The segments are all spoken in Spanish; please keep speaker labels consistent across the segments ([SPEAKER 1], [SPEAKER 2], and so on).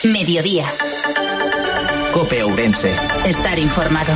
[SPEAKER 1] Mediodía.
[SPEAKER 2] COPE Ourense.
[SPEAKER 1] Estar informado.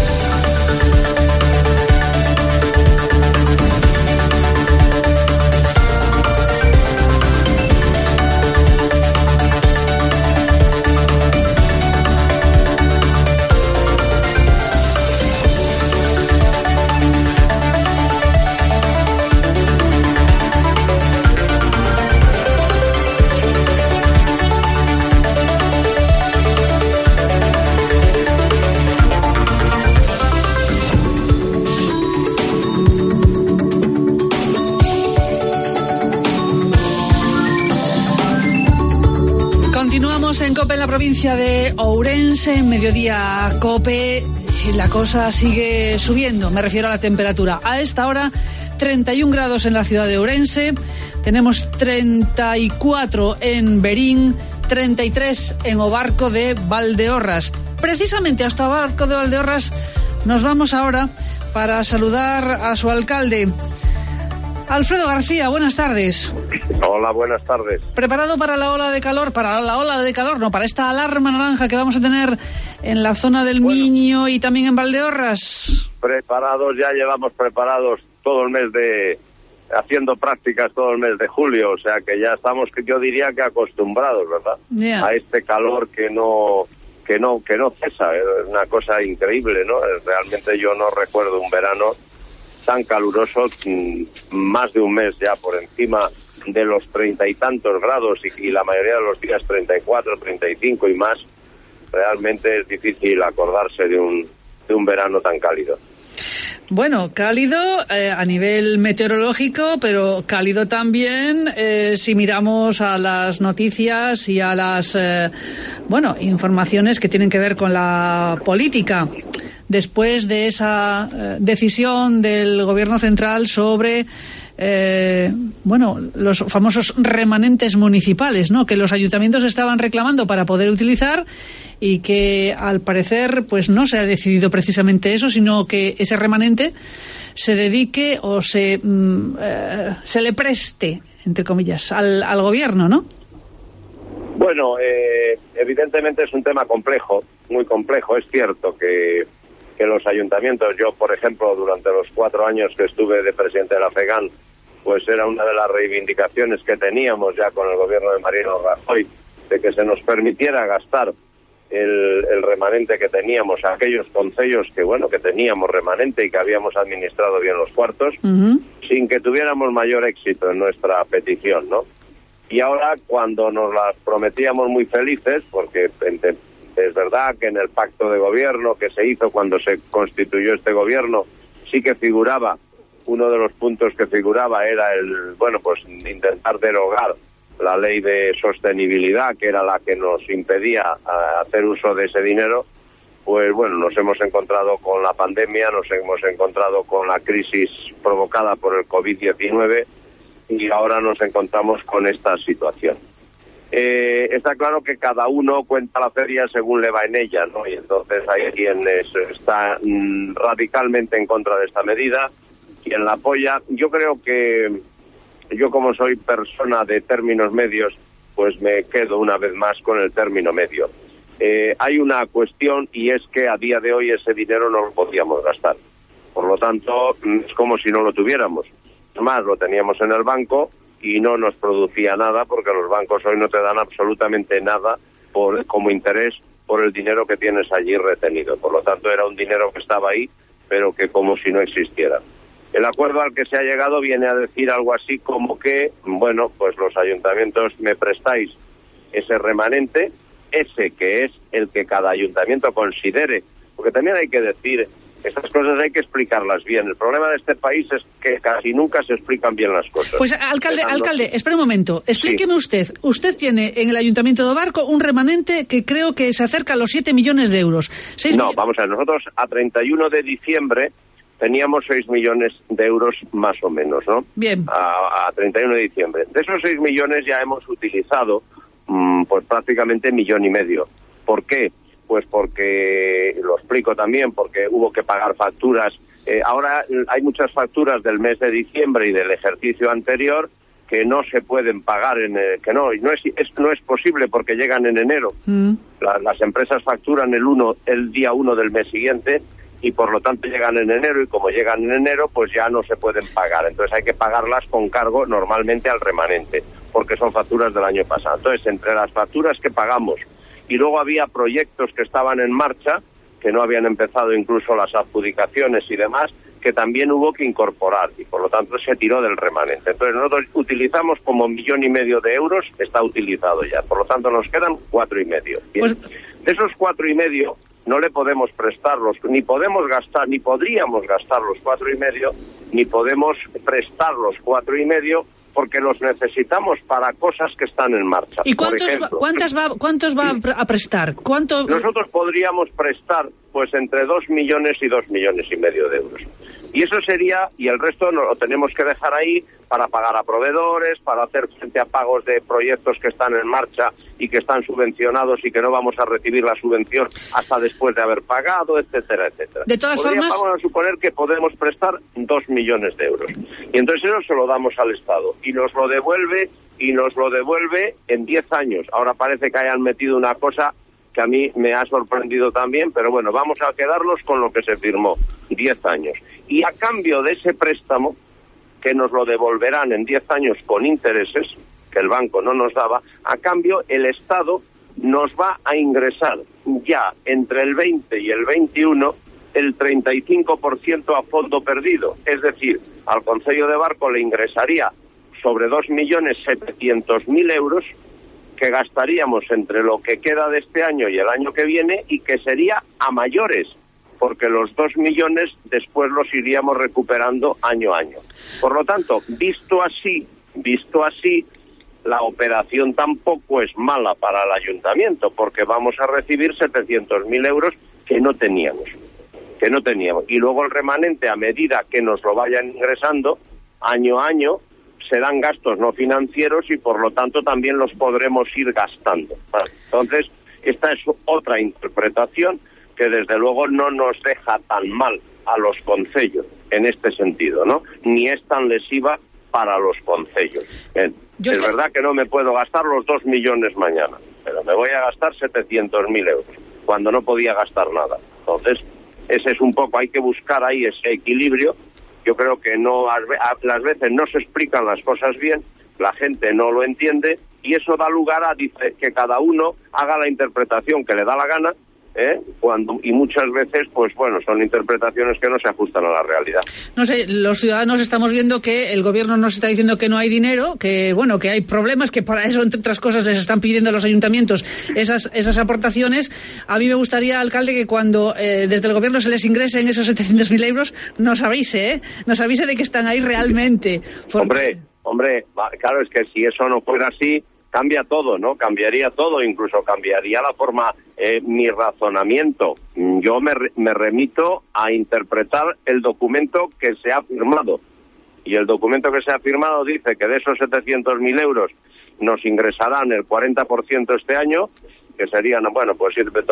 [SPEAKER 3] En COPE, en la provincia de Ourense, en Mediodía COPE, la cosa sigue subiendo, me refiero a la temperatura. A esta hora, 31 grados en la ciudad de Ourense, tenemos 34 en Berín, 33 en Obarco de Valdeorras. Precisamente hasta Obarco de Valdeorras nos vamos ahora para saludar a su alcalde. Alfredo García, buenas tardes.
[SPEAKER 4] Hola, buenas tardes.
[SPEAKER 3] ¿Preparado para la ola de calor? Para esta alarma naranja que vamos a tener en la zona del Miño y también en Valdeorras.
[SPEAKER 4] Preparados, ya llevamos preparados todo el mes haciendo prácticas todo el mes de julio, o sea que ya estamos, yo diría que acostumbrados, ¿verdad?
[SPEAKER 3] Yeah.
[SPEAKER 4] A este calor que no cesa, es una cosa increíble, ¿no? Realmente yo no recuerdo un verano tan caluroso, más de un mes ya por encima de los 30 y tantos grados y la mayoría de los días 34, 35 y más. Realmente es difícil acordarse de un verano tan cálido.
[SPEAKER 3] Bueno, cálido a nivel meteorológico, pero cálido también si miramos a las noticias y a las informaciones que tienen que ver con la política. Después de esa decisión del gobierno central sobre los famosos remanentes municipales, ¿no?, que los ayuntamientos estaban reclamando para poder utilizar y que al parecer pues no se ha decidido precisamente eso, sino que ese remanente se dedique o se le preste, entre comillas, al gobierno, ¿no?
[SPEAKER 4] Bueno, evidentemente es un tema complejo, muy complejo. Es cierto que los ayuntamientos, yo por ejemplo durante los 4 años que estuve de presidente de la FEGAN, pues era una de las reivindicaciones que teníamos ya con el gobierno de Mariano Rajoy, de que se nos permitiera gastar el remanente que teníamos, aquellos concellos que teníamos remanente y que habíamos administrado bien los cuartos, sin que tuviéramos mayor éxito en nuestra petición, ¿no? Y ahora, cuando nos las prometíamos muy felices, porque es verdad que en el pacto de gobierno que se hizo cuando se constituyó este gobierno, sí que figuraba, uno de los puntos que figuraba era intentar derogar la ley de sostenibilidad, que era la que nos impedía hacer uso de ese dinero. Pues bueno, nos hemos encontrado con la pandemia, nos hemos encontrado con la crisis provocada por el COVID-19 y ahora nos encontramos con esta situación. Está claro que cada uno cuenta la feria según le va en ella, ¿no? Y entonces hay quien está radicalmente en contra de esta medida, quien la apoya. Yo creo que yo, como soy persona de términos medios, pues me quedo una vez más con el término medio. Hay una cuestión, y es que a día de hoy ese dinero no lo podíamos gastar. Por lo tanto, es como si no lo tuviéramos. Además, lo teníamos en el banco y no nos producía nada, porque los bancos hoy no te dan absolutamente nada como interés por el dinero que tienes allí retenido. Por lo tanto, era un dinero que estaba ahí, pero que como si no existiera. El acuerdo al que se ha llegado viene a decir algo así como que, pues los ayuntamientos me prestáis ese remanente, ese que es el que cada ayuntamiento considere, porque también hay que decir, estas cosas hay que explicarlas bien. El problema de este país es que casi nunca se explican bien las cosas.
[SPEAKER 3] Pues alcalde, espere un momento, explíqueme usted. Usted tiene en el Ayuntamiento de Obarco un remanente que creo que se acerca a los 7 millones de euros.
[SPEAKER 4] Vamos a ver, nosotros a 31 de diciembre teníamos 6 millones de euros más o menos, ¿no?
[SPEAKER 3] Bien.
[SPEAKER 4] A 31 de diciembre. De esos 6 millones ya hemos utilizado pues prácticamente 1,5 millones. ¿Por qué? Pues porque, lo explico también, porque hubo que pagar facturas. Ahora hay muchas facturas del mes de diciembre y del ejercicio anterior que no se pueden pagar, que no es posible porque llegan en enero. Las empresas facturan el día 1 del mes siguiente y por lo tanto llegan en enero, y como llegan en enero pues ya no se pueden pagar. Entonces hay que pagarlas con cargo normalmente al remanente, porque son facturas del año pasado. Entonces, entre las facturas que pagamos y luego había proyectos que estaban en marcha, que no habían empezado incluso las adjudicaciones y demás, que también hubo que incorporar, y por lo tanto se tiró del remanente. Entonces nosotros utilizamos como 1,5 millones de euros, está utilizado ya, por lo tanto nos quedan 4,5. Pues... de esos 4,5 no le podemos prestarlos, ni podemos gastar, ni podríamos gastar los 4,5, ni podemos prestar los 4,5, porque los necesitamos para cosas que están en marcha.
[SPEAKER 3] ¿Y cuántos va a prestar?
[SPEAKER 4] Nosotros podríamos prestar pues entre 2 millones y 2,5 millones de euros. Y eso sería, y el resto lo tenemos que dejar ahí para pagar a proveedores, para hacer frente a pagos de proyectos que están en marcha y que están subvencionados y que no vamos a recibir la subvención hasta después de haber pagado, etcétera, etcétera.
[SPEAKER 3] De todas formas,
[SPEAKER 4] vamos a suponer que podemos prestar 2 millones de euros. Y entonces eso se lo damos al Estado y nos lo devuelve en 10 años. Ahora parece que hayan metido una cosa que a mí me ha sorprendido también, pero bueno, vamos a quedarnos con lo que se firmó, 10 años. Y a cambio de ese préstamo, que nos lo devolverán en 10 años con intereses, que el banco no nos daba, a cambio el Estado nos va a ingresar ya entre el 20 y el 21 el 35% a fondo perdido. Es decir, al Concello de Barco le ingresaría sobre 2.700.000 euros, que gastaríamos entre lo que queda de este año y el año que viene, y que sería a mayores, porque los 2 millones después los iríamos recuperando año a año. Por lo tanto, visto así, la operación tampoco es mala para el ayuntamiento, porque vamos a recibir 700.000 euros que no teníamos. Y luego el remanente, a medida que nos lo vayan ingresando año a año, serán gastos no financieros y por lo tanto también los podremos ir gastando. Entonces, esta es otra interpretación que desde luego no nos deja tan mal a los concellos en este sentido, ¿no? Ni es tan lesiva para los concellos. Es verdad que no me puedo gastar los 2 millones mañana, pero me voy a gastar 700.000 euros, cuando no podía gastar nada. Entonces, ese es un poco, hay que buscar ahí ese equilibrio. Yo creo que las veces no se explican las cosas bien, la gente no lo entiende, y eso da lugar a que cada uno haga la interpretación que le da la gana, y muchas veces, pues bueno, son interpretaciones que no se ajustan a la realidad.
[SPEAKER 3] No sé, los ciudadanos estamos viendo que el gobierno nos está diciendo que no hay dinero, que bueno, que hay problemas, que para eso, entre otras cosas, les están pidiendo a los ayuntamientos esas aportaciones. A mí me gustaría, alcalde, que cuando desde el gobierno se les ingresen esos 700.000 euros, nos avise de que están ahí realmente. Porque...
[SPEAKER 4] Hombre, claro, es que si eso no fuera así, cambia todo, ¿no? Cambiaría todo, incluso cambiaría la forma, mi razonamiento. Yo me remito a interpretar el documento que se ha firmado. Y el documento que se ha firmado dice que de esos 700.000 euros nos ingresarán el 40% este año, que serían, bueno, pues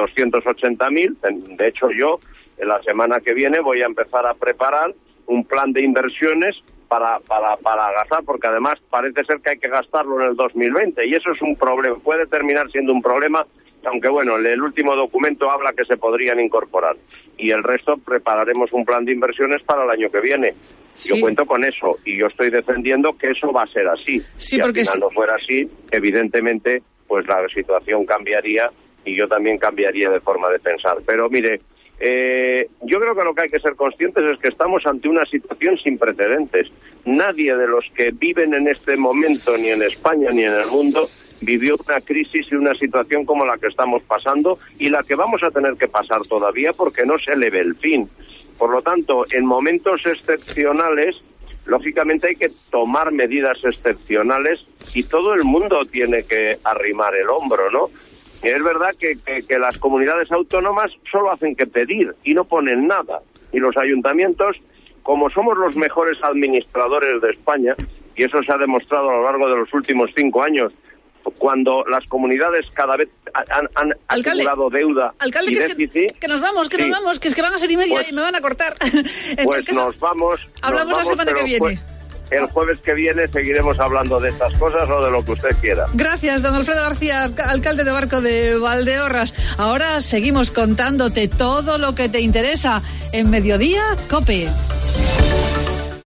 [SPEAKER 4] 280.000. De hecho, yo, en la semana que viene, voy a empezar a preparar un plan de inversiones para gastar, porque además parece ser que hay que gastarlo en el 2020, y eso es un problema, puede terminar siendo un problema, aunque bueno, el último documento habla que se podrían incorporar, y el resto prepararemos un plan de inversiones para el año que viene. Sí. Yo cuento con eso, y yo estoy defendiendo que eso va a ser así.
[SPEAKER 3] Sí,
[SPEAKER 4] si
[SPEAKER 3] porque
[SPEAKER 4] al final no fuera así, evidentemente, pues la situación cambiaría, y yo también cambiaría de forma de pensar. Pero mire, yo creo que lo que hay que ser conscientes es que estamos ante una situación sin precedentes. Nadie de los que viven en este momento, ni en España ni en el mundo, vivió una crisis y una situación como la que estamos pasando y la que vamos a tener que pasar todavía, porque no se le ve el fin. Por lo tanto, en momentos excepcionales, lógicamente hay que tomar medidas excepcionales y todo el mundo tiene que arrimar el hombro, ¿no? Es verdad que las comunidades autónomas solo hacen que pedir y no ponen nada. Y los ayuntamientos, como somos los mejores administradores de España, y eso se ha demostrado a lo largo de los últimos 5 años, cuando las comunidades cada vez han acumulado deuda y déficit...
[SPEAKER 3] Que nos vamos, que es que van a ser y media y me van a cortar.
[SPEAKER 4] Entonces, nos vamos...
[SPEAKER 3] Hablamos la semana que viene.
[SPEAKER 4] el jueves que viene seguiremos hablando de estas cosas o de lo que usted quiera.
[SPEAKER 3] Gracias, don Alfredo García, alcalde de Barco de Valdeorras. Ahora seguimos contándote todo lo que te interesa en Mediodía COPE.